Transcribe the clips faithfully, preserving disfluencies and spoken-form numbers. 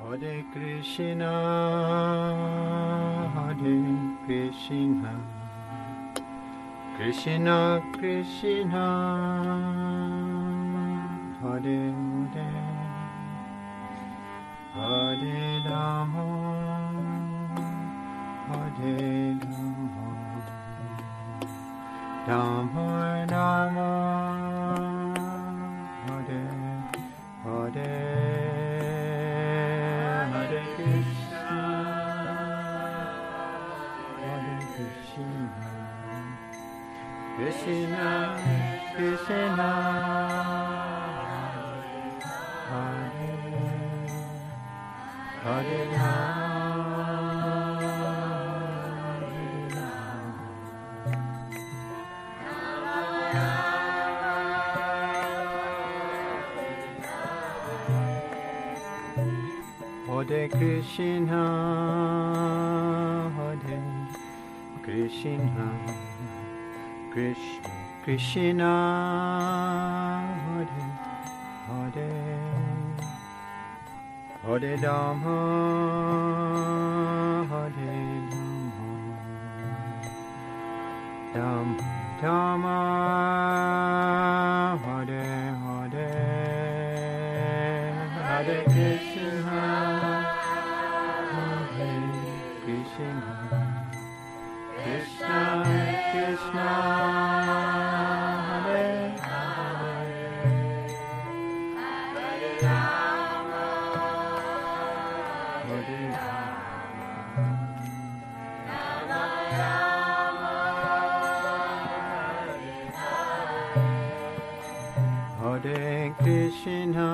Hare Krishna, Hare Krishna, Krishna Krishna, Hare Hare, Hare Rama, Hare Rama, Rama Rama, Hare Hare. Krishna, Krishna, Hare Hare Hare Krishna, Hare Krishna, Krishna Krishna, Hare Hare, Hare Rama, Hare Rama, Rama Rama, Hare Hare, Hare Krishna, Hare Krishna, Krishna Krishna, Hare Hare, Hare Rama, Hare Rama, Rama Rama, Hare Krishna,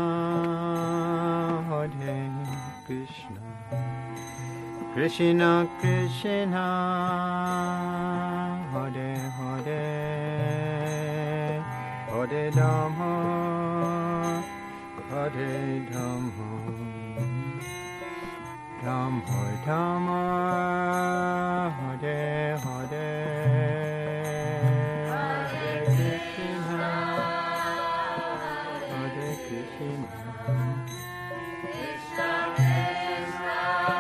Hare Krishna, Krishna Krishna, Hare Hare, Hare Rama, Hare Rama, Rama Rama, Hare Hare, Hare Krishna, Hare Krishna, Krishna Krishna,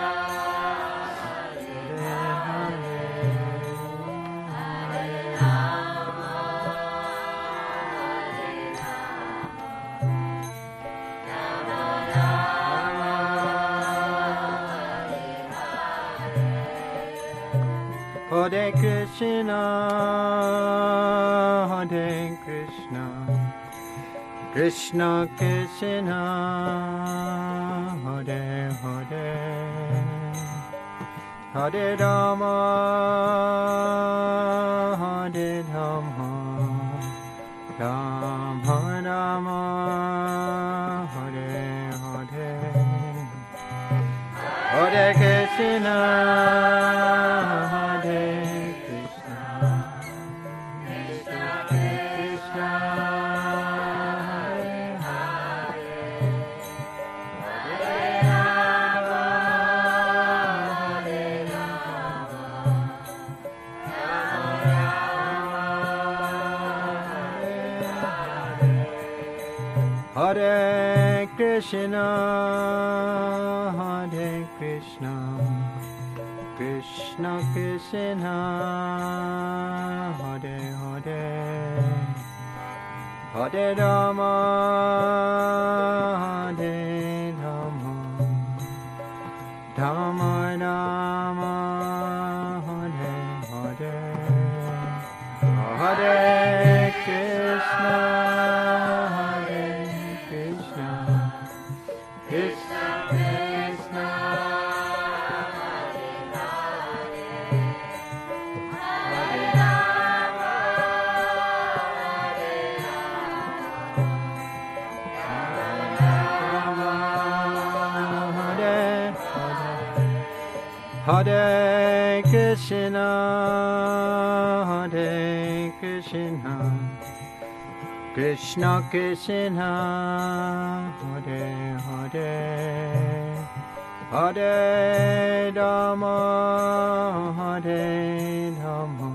Hare Krishna, Hare Krishna, Krishna Krishna, Hare Hare, Hare Rama, Hare Rama, Rama Rama, Hare Hare, Hare Krishna, Hare Krishna, Hare Krishna, Krishna Krishna, Hare Hare, Hare Rama, Hare Rama, Rama Rama, Hare Hare, Hare Krishna, Hare Krishna, Hare Krishna, Krishna Krishna, Hare Hare, Hare Rama, Hare Rama,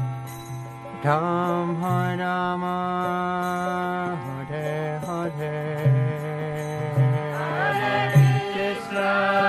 Rama Rama, Hare Hare, Hare Krishna.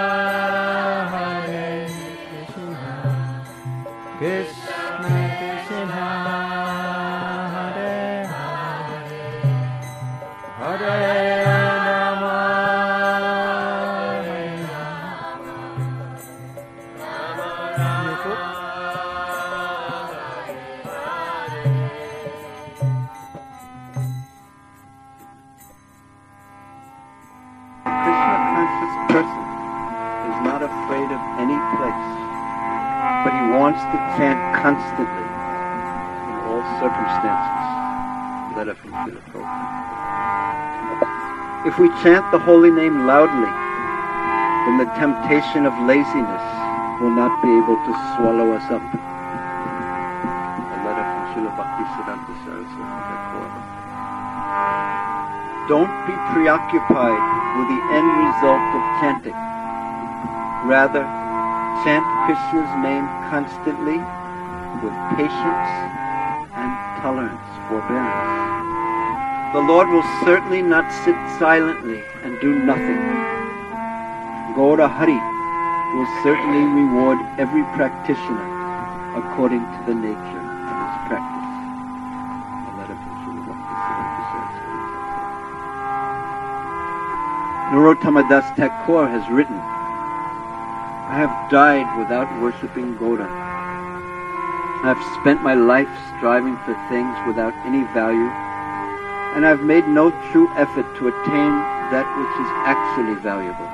conscious person is not afraid of any place, but he wants to chant constantly in all circumstances. Letter from Srila Prabhupada. If we chant the holy name loudly, then the temptation of laziness will not be able to swallow us up. A letter from Srila Bhaktisiddhanta Saraswati Thakur. Don't be preoccupied with the end result of chanting. Rather, chant Krishna's name constantly with patience and tolerance, forbearance. The Lord will certainly not sit silently and do nothing. Gaura Hari will certainly reward every practitioner according to the nature of his practice. A letter from Srila Bhaktisiddhanta Saraswati Thakur. Narottama Das Thakur has written, I have died without worshipping Gaura. I have spent my life striving for things without any value, and I have made no true effort to attain that which is actually valuable.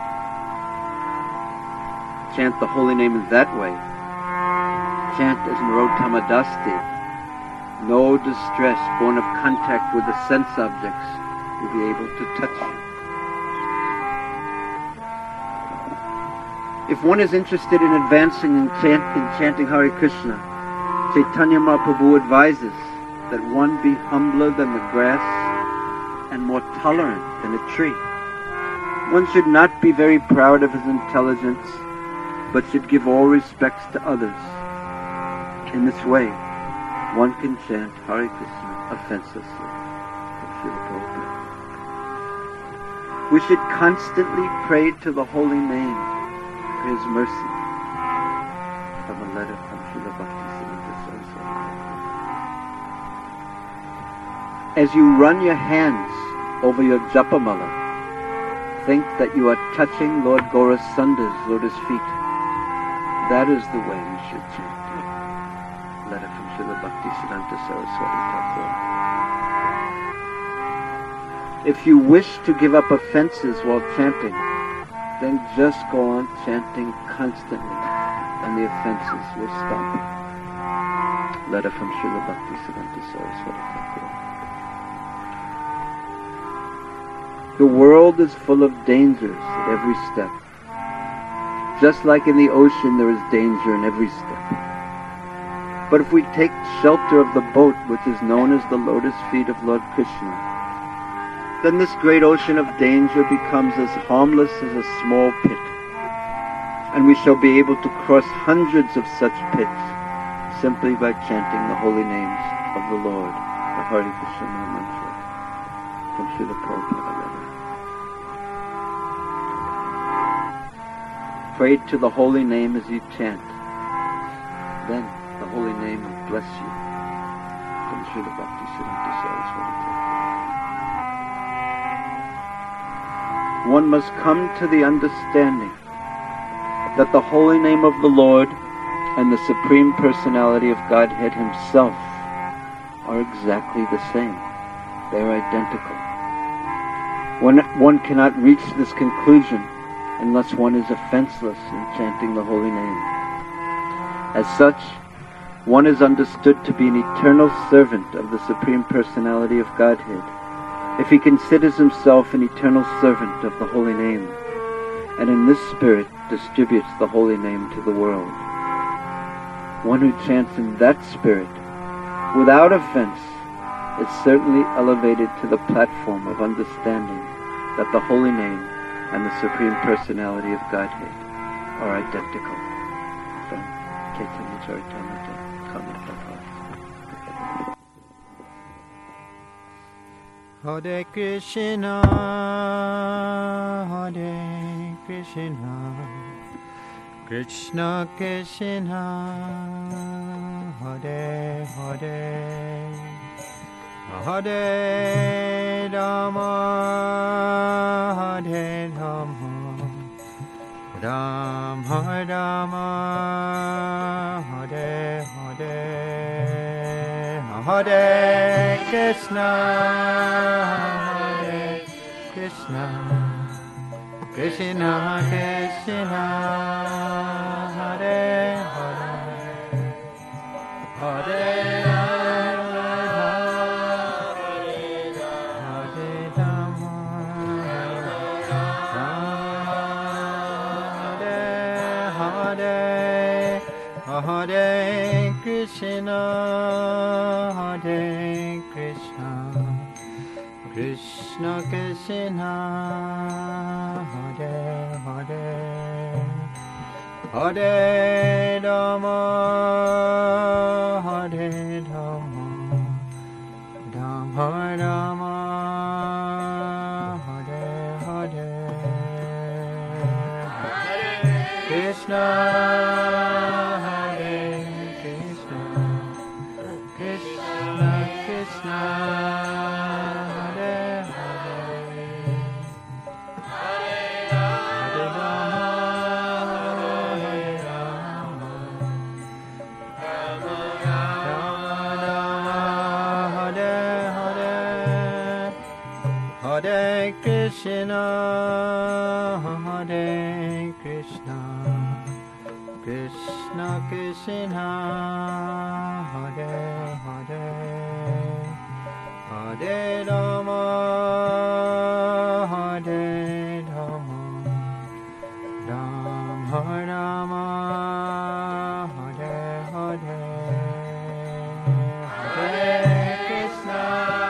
Chant the holy name in that way. Chant as Narottama Das did. No distress born of contact with the sense objects will be able to touch you. If one is interested in advancing in, chant, in chanting Hare Krishna, Chaitanya Mahaprabhu advises that one be humbler than the grass and more tolerant than a tree. One should not be very proud of his intelligence, but should give all respects to others. In this way, one can chant Hare Krishna offenselessly. We should constantly pray to the holy name for his mercy. From a letter from Srila Bhaktisiddhanta Saraswati. As you run your hands over your japamala, think that you are touching Lord Gaurasundar's lotus feet. That is the way you should chant. Letter from Srila Bhaktisiddhanta Saraswati Thakur. If you wish to give up offenses while chanting, then just go on chanting constantly, and the offenses will stop. Letter from Srila Bhaktisiddhanta Saraswati Thakur. The world is full of dangers at every step. Just like in the ocean there is danger in every step. But if we take shelter of the boat which is known as the lotus feet of Lord Krishna, then this great ocean of danger becomes as harmless as a small pit. And we shall be able to cross hundreds of such pits simply by chanting the holy names of the Lord, the Hare Krishna mantra from Srila Prabhupada. Pray to the holy name as you chant. Then the holy name will bless you. From Srila Bhaktisiddhanta Saraswati Thakur. One must come to the understanding that the holy name of the Lord and the Supreme Personality of Godhead Himself are exactly the same. They are identical. One, one cannot reach this conclusion unless one is offenseless in chanting the holy name. As such, one is understood to be an eternal servant of the Supreme Personality of Godhead if he considers himself an eternal servant of the holy name, and in this spirit distributes the holy name to the world. One who chants in that spirit, without offense, is certainly elevated to the platform of understanding that the holy name and the Supreme Personality of Godhead are identical. From Chaitanya Charitamrita, Kamaprabha. Hare Krishna, Hare Krishna, Krishna Krishna, Hare Hare, Hare Rama, Hare Rama, Rama Rama, Hare Hare, Hare Krishna, Hare Krishna, Krishna Krishna Hare Hare Hare Hare Krishna, Hare Krishna, Krishna Krishna, Hare Hare, Hare Rama, Hare Rama, Rama Rama, Hare Hare, Hare Krishna. Hare Krishna, Hare Krishna, Krishna Krishna, Hare Hare, Hare Rama, Hare Rama, Rama Rama, Hare Hare, Hare Krishna.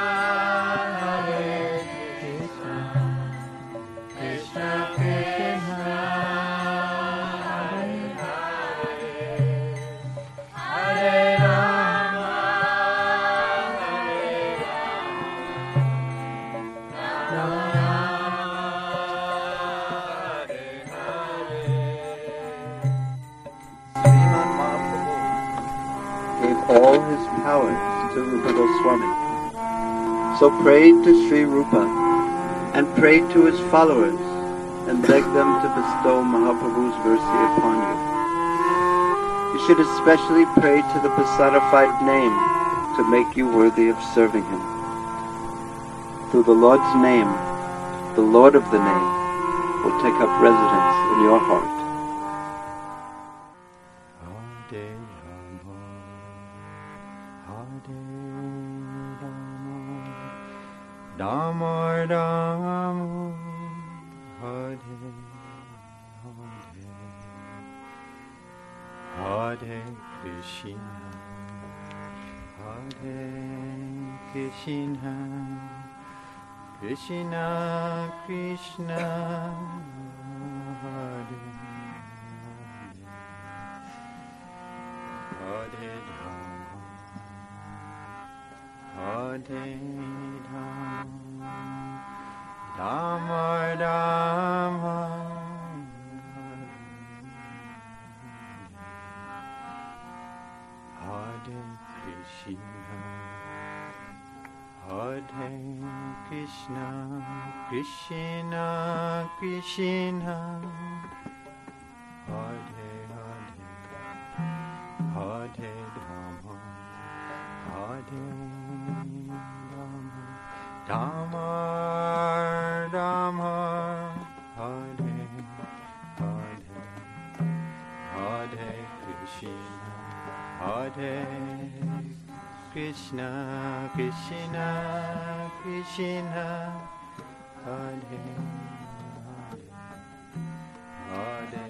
All his powers to Rupa Goswami. So pray to Sri Rupa and pray to his followers and beg them to bestow Mahaprabhu's mercy upon you. You should especially pray to the personified name to make you worthy of serving him. Through the Lord's name, the Lord of the name will take up residence in your heart. Rama Rama, Hare Hare, Hare Krishna, Hare Krishna, Krishna Krishna, Hare Hare, Hare Hare Rama, Rama, Hare Krishna, Hare Krishna, Krishna Krishna, Hare Hare, Hare Rama, Hare Rama, Rama, Hare Hare, Hare Krishna, Hare Krishna, Krishna Krishna, Hare Hare,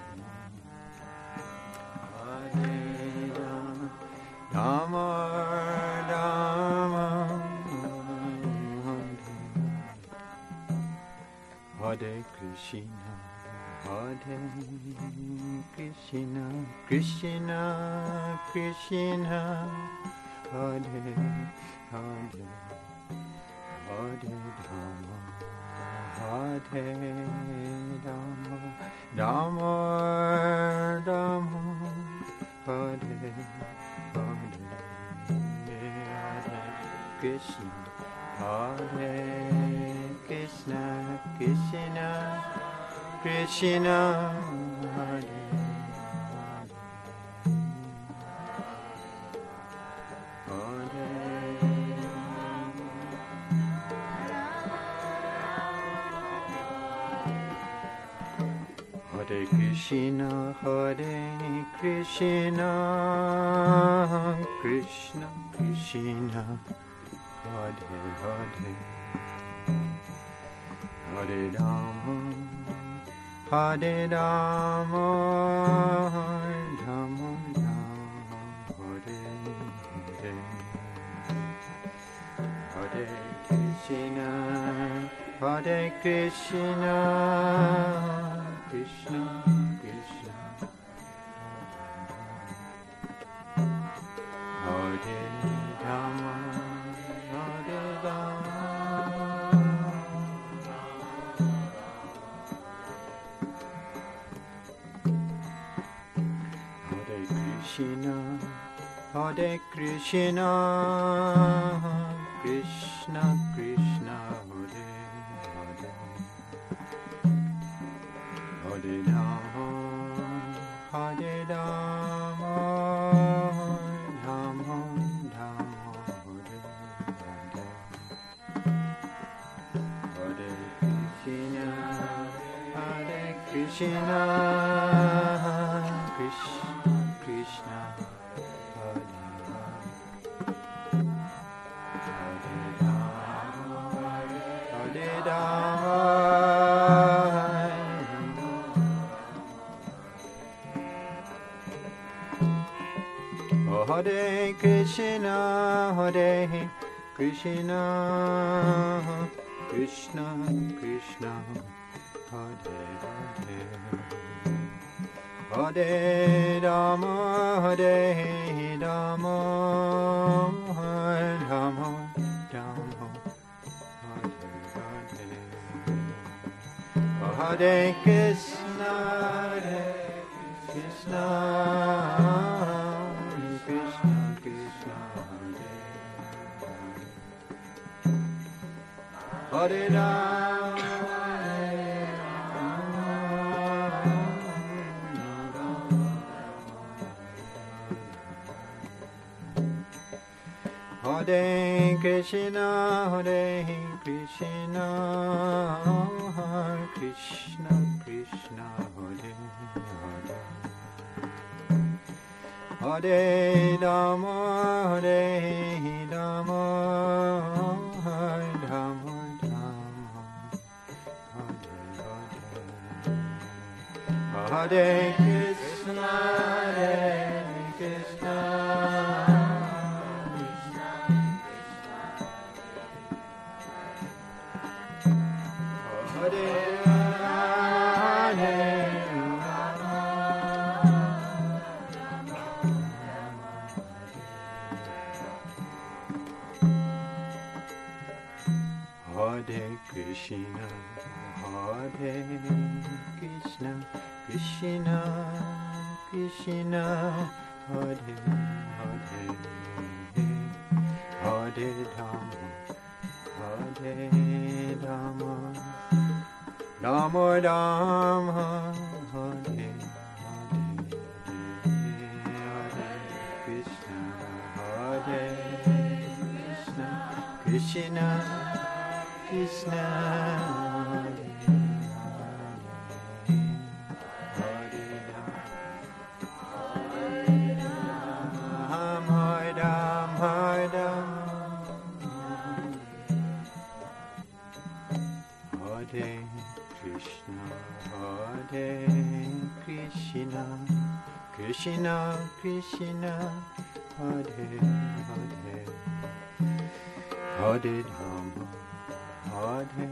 Hare Rama, Rama Rama, Hare Krishna, Hare Krishna, Krishna Krishna, Hare Hare, Hare Rama, Hare Rama, Rama Rama, Hare Hare, Hare Krishna, Hare Krishna, Krishna Krishna, Hare Hare, Hare Krishna, Hare Krishna, Krishna Krishna, Hare Hare, Hare Rama, Hare Rama, Rama Rama, Hare Hare, Hare Krishna, Hare Krishna, Krishna Krishna, Hare Rama, Hare Rama, Hare Krishna, Hare Krishna, Krishna Krishna, Hare Hare, Hare Rama, Hare Rama, Rama Rama, Hare Hare, Hare Krishna, Hare Krishna, Krishna Krishna, Hare Hare, Hare Rama, Hare Rama, Hare Krishna, Hare Krishna, Krishna Krishna, Hare Hare, Hare Rama, Hare Rama, Rama Rama, Hare Hare, Hare Krishna, Hare Krishna, Krishna Krishna, Hare Hare, Hare Rama, Hare Krishna, Hare Krishna, Krishna Krishna, Hare Hare, Hare Rama, Hare Rama, Rama Rama, Hare Hare, Hare Krishna, Hare Krishna, Hare Krishna, Hare Krishna, Krishna Krishna, Hare Hare, Hare Rama, Hare Rama, Rama Rama, Hare Hare, Hare Krishna, Hare Krishna, Krishna Krishna, Hare Hare, Hare Rama, Hare Rama, Hare Krishna, Hare Krishna, Krishna Krishna, Hare Hare, Hare Rama, Hare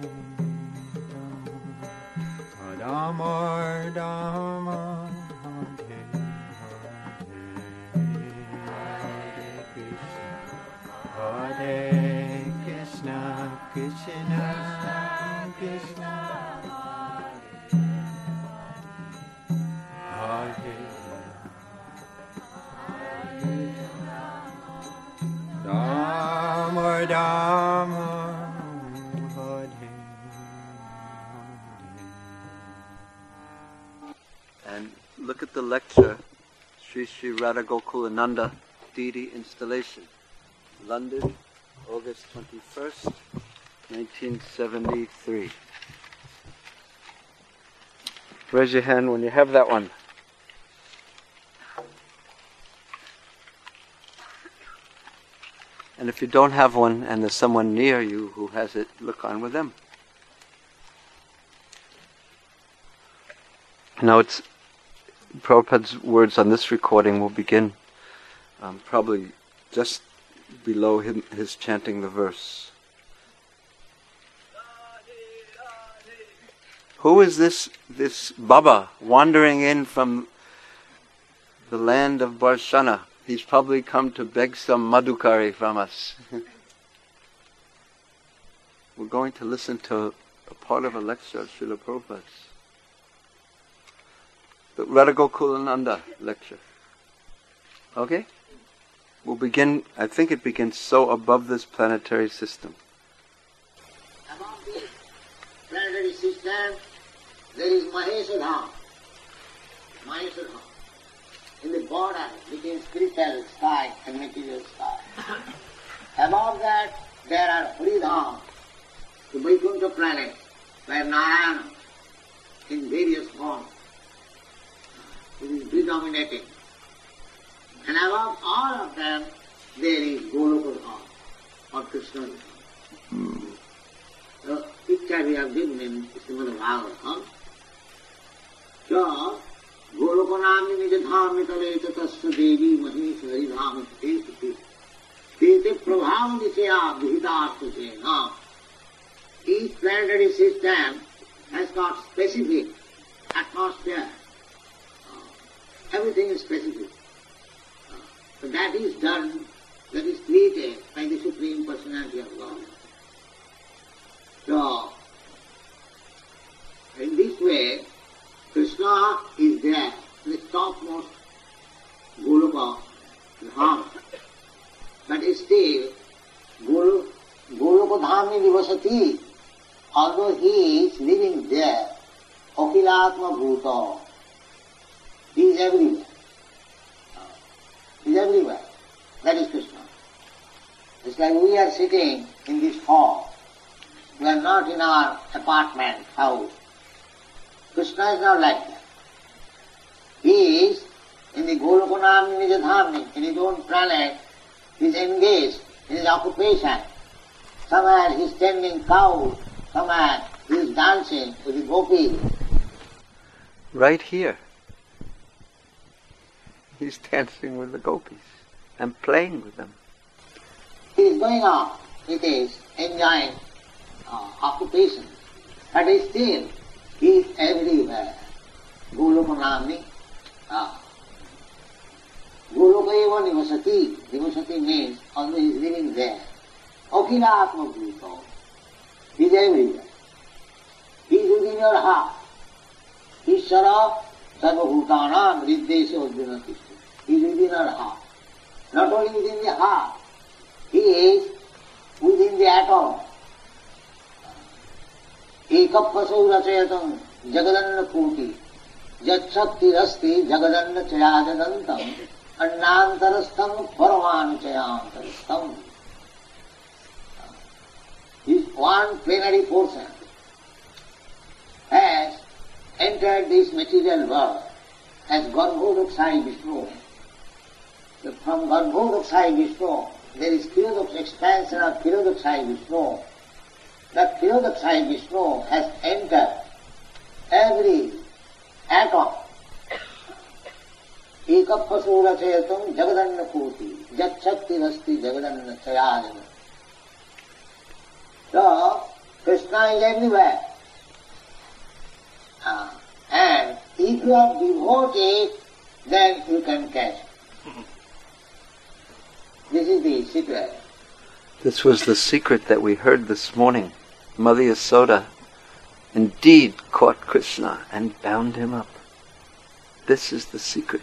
Rama, Rama Hare Hare, Hare Krishna, Hare Krishna, Krishna Krishna, Hare Rama, Rama. And look at the lecture, Sri Sri Radha Gokulananda Deity Installation, London, August twenty-first, nineteen seventy-three. Raise your hand when you have that one. And if you don't have one and there's someone near you who has it, look on with them. Now it's Prabhupada's words on this recording will begin um, probably just below him, his chanting the verse. Who is this this Baba wandering in from the land of Barshana? He's probably come to beg some madhukari from us. We're going to listen to a part of a lecture of Srila Prabhupada's. The Radha Gokulananda lecture. Okay? We'll begin, I think it begins so above this planetary system. Among the planetary system, there is Maheshadham. Maheshadham. In the border between spiritual sky and material sky. Above that, there are Haridham, the Vaikuntha planet, where Narayana, in various forms, is predominating. And above all of them, there is Golokadham, or Krishna Dham. The picture we have given in Srimad Bhagavatam. So, Golokanami nijadham mitale tatasya devi mahesh haridham tete tete prabhav nisaya vihitartha sena. Each planetary system has got specific atmosphere. Uh, everything is specific. Uh, so that is done, that is created by the Supreme Personality of God. So, in this way, Krishna is there, the topmost Goloka Dham. But still, Golo, Goloka Dham Nivasati, although he is living there, Akilatma Bhuta, he is everywhere. He is everywhere. That is Krishna. It's like we are sitting in this hall. We are not in our apartment, house. Krishna is not like that. He is in the Golokanam Nijadhamni, in his own planet, he is engaged in his occupation. Somewhere he is tending cows, somewhere he is dancing with the gopis. Right here. He's dancing with the gopis and playing with them. It is going on, it is enjoying uh, occupation, but still he is everywhere. Golokanamni. Ah. Golokaiva nivasati. Nivasati means although he is living there. Akhilatma bhuto. He is everywhere. He is within your heart. Ishara sarvabhutanam riddesya udvinati. He is within our heart. Not only within the heart, he is within the atom. Ekapasau rachayatam jagadanna koti jatshakti rasti jagadanna chayajadantam annantarastam paramanuchayantarastam. This one plenary portion has entered this material world as Garbhodaksai Vishnu. From Garbhodaksai Vishnu, there is Kirodaksai, expansion of Kirodaksai Vishnu. That Kirodaksai Vishnu has entered every atom. Ekapasura chayatam jagadanna koti jatshakti rasti jagadanna chayajana. So, Krishna is everywhere. Uh, and if you are devoted, then you can catch. This is the secret. This was the secret that we heard this morning. Mother Yasoda indeed caught Krishna and bound him up. This is the secret.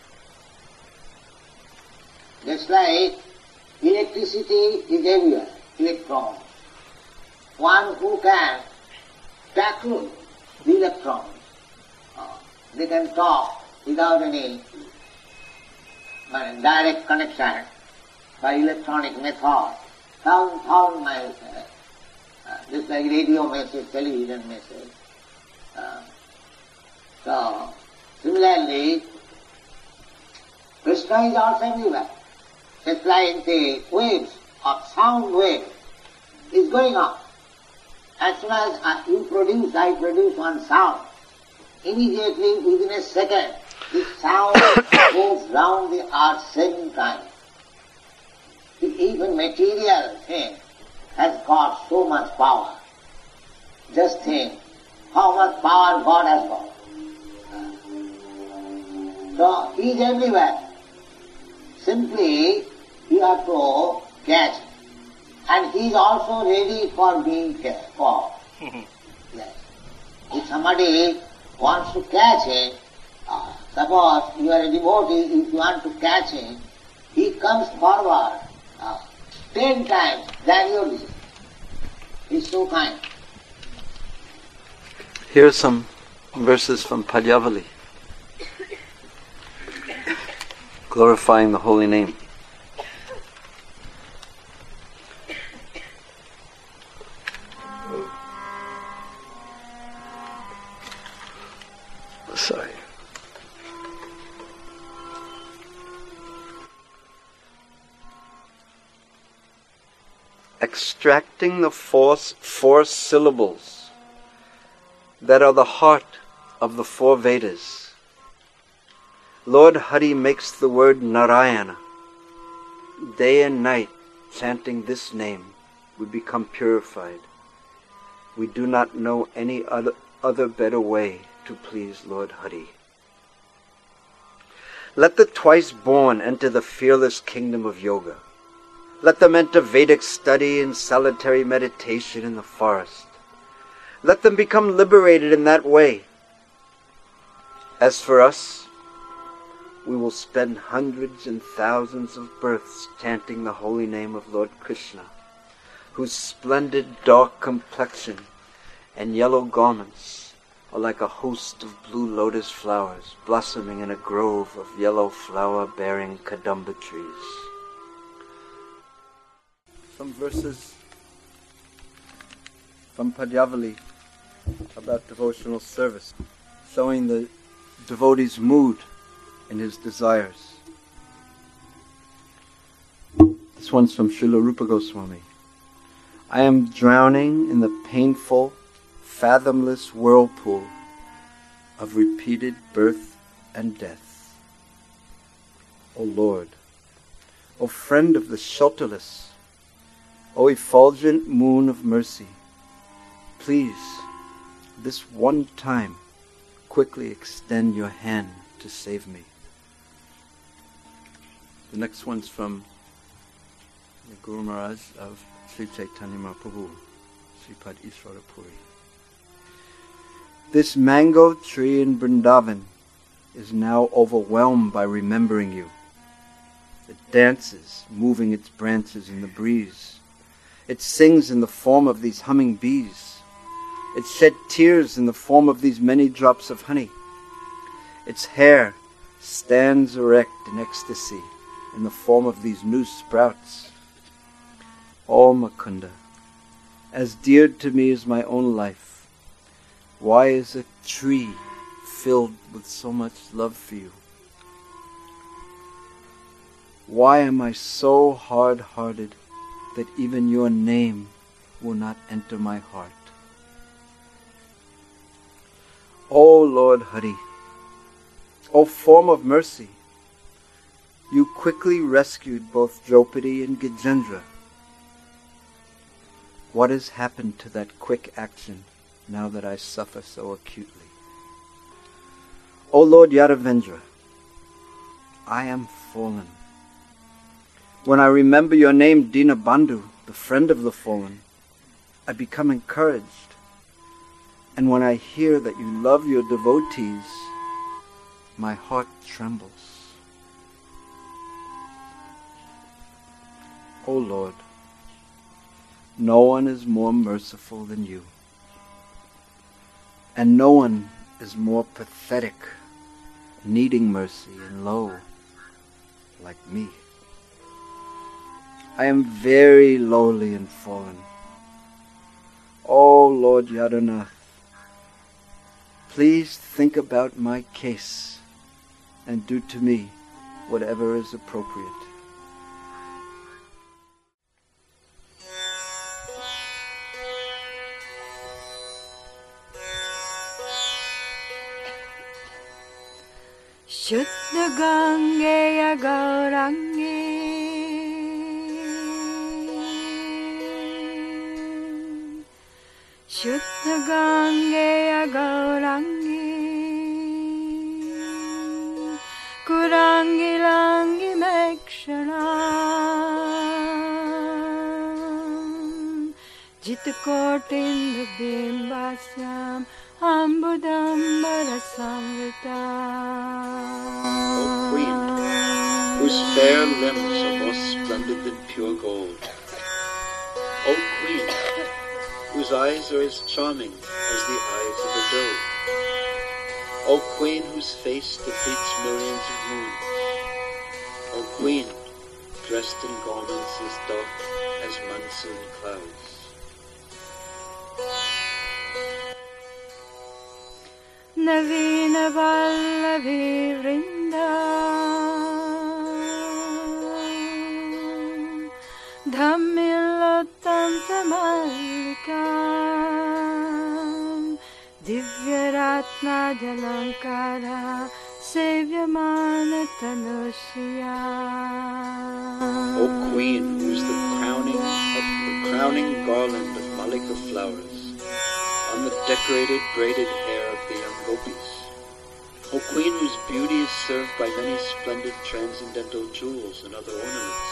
Just like electricity is everywhere, electrons. One who can tackle the electrons, uh, they can talk without any uh, direct connection by electronic method, thousand, thousand miles away. Uh, just like radio message, television message. Uh, So, similarly, Krishna is also everywhere. Just like the waves of sound wave is going on. As soon as uh, you produce, I produce one sound, immediately within a second, this sound goes round the earth seven times. Even material thing has got so much power. Just think how much power God has got. So He is everywhere. Simply you have to catch Him. And He is also ready for being caught. Yes. If somebody wants to catch Him, uh, suppose you are a devotee, if you want to catch Him, He comes forward uh, ten times gradually. He is so kind. Here are some verses from Padyavali, glorifying the holy name. Sorry. Extracting the four, four syllables that are the heart of the four Vedas, Lord Hari makes the word Narayana. Day and night, chanting this name, we become purified. We do not know any other, other better way to please Lord Hari. Let the twice born enter the fearless kingdom of yoga. Let them enter Vedic study and solitary meditation in the forest. Let them become liberated in that way. As for us, we will spend hundreds and thousands of births chanting the holy name of Lord Krishna, whose splendid dark complexion and yellow garments are like a host of blue lotus flowers blossoming in a grove of yellow flower-bearing kadamba trees. Some verses from Padyavali about devotional service, showing the devotee's mood and his desires. This one's from Srila Rupa Goswami. I am drowning in the painful, fathomless whirlpool of repeated birth and death. O Lord, O friend of the shelterless, O effulgent moon of mercy, please, this one time, quickly extend your hand to save me. The next one's from the Guru Maharaj of Sri Chaitanya Mahaprabhu, Sripad Ishvara Puri. This mango tree in Vrindavan is now overwhelmed by remembering you. It dances, moving its branches in the breeze. It sings in the form of these humming bees. It shed tears in the form of these many drops of honey. Its hair stands erect in ecstasy in the form of these new sprouts. O Mukunda, as dear to me as my own life, why is a tree filled with so much love for you? Why am I so hard-hearted that even your name will not enter my heart? O Lord Hari, O form of mercy, you quickly rescued both Draupadi and Gajendra. What has happened to that quick action now that I suffer so acutely? O Lord Yadavendra, I am fallen. When I remember your name Dinabandhu, the friend of the fallen, I become encouraged. And when I hear that you love your devotees, my heart trembles. O Lord, no one is more merciful than you, and no one is more pathetic, needing mercy and low, like me. I am very lowly and fallen. O Lord Yadunath, please think about my case and do to me whatever is appropriate. Shuddha Gangeya Gaurangi Shuddha Gangeya Gaurangi Kurangi Langi Mekshanam Jitakotindu Bimbasyam Ambudambara Samvita. O Queen, whose fair limbs are more splendid than pure gold. O Queen, whose eyes are as charming as the eyes of a doe. O Queen, whose face defeats millions of moons. O Queen, dressed in garments as dark as monsoon clouds. Navina Vallavi Vrinda Dhammilottam Tamallika Divyaratna Jalankara Sevyamana Tanushya. O Queen, who is the crowning of the crowning garland of Malika flowers on the decorated braided hair of the young gopis. O Queen, whose beauty is served by many splendid transcendental jewels and other ornaments.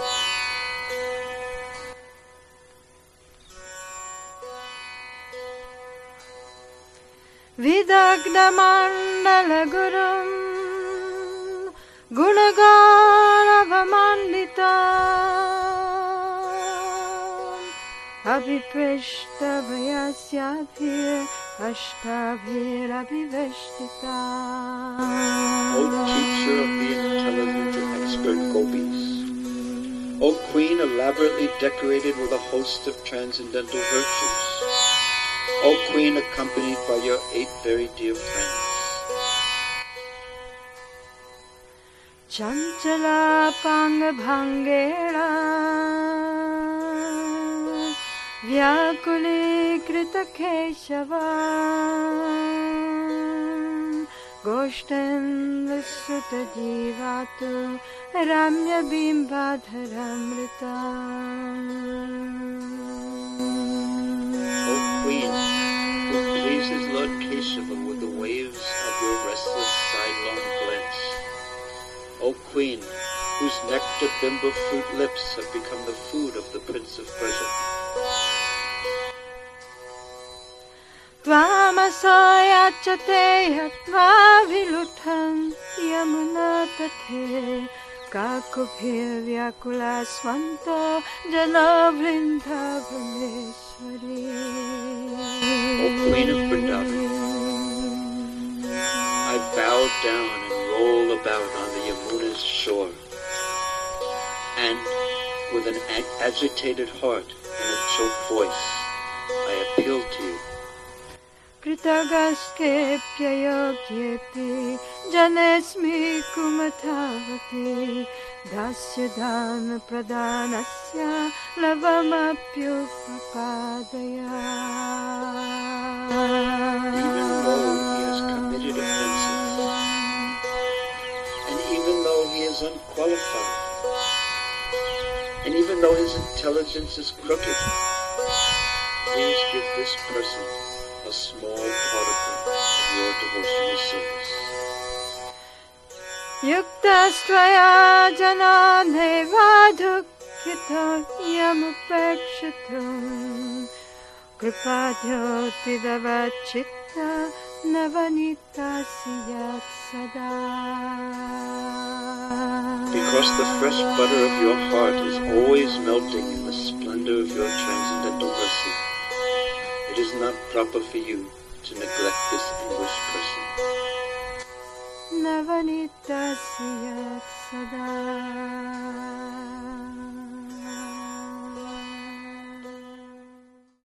Vidagna Mandala Gurum Gunagaravamandita Abhiprishta Vayasyabhir Ashtabhir Abhiveshtita. O teacher of the intelligent and expert gopis. O Queen, elaborately decorated with a host of transcendental virtues. O Queen, accompanied by your eight very dear friends. Chanchala Panga Bhangera Vyakuli Krita Keshava Goshtendra Sutta Jivatu Ramya Bimbadharamrita. O Queen, who pleases Lord Keshava with the waves of your restless sidelong glance. O Queen, whose nectar bimbo fruit lips have become the food of the Prince of Persia. Tvamasoyachate yatva vilutham yamuna tathe kakubhir vyakula swanto jala vrindhavaneshwari. O Queen of Vrindavan, I bow down and roll about on the Yamuna's shore, and with an ag- agitated heart and a choked voice, I appeal to you. Kritagaskepya yogyepi janesmi kumathavati dasya dana pradanasya lavamapyupapadaya. Even though he has committed offenses, and even though he is unqualified, and even though his intelligence is crooked, please give this person a small particle of your devotional service. Yuktastvaya jananeva dukkhita yamupakshitam kripadhyoti davachitta navanitasi yat sada. Because the fresh butter of your heart is always melting in the splendor of your transcendental mercy, it is not proper for you to neglect this English person. Navanitasi yat sada.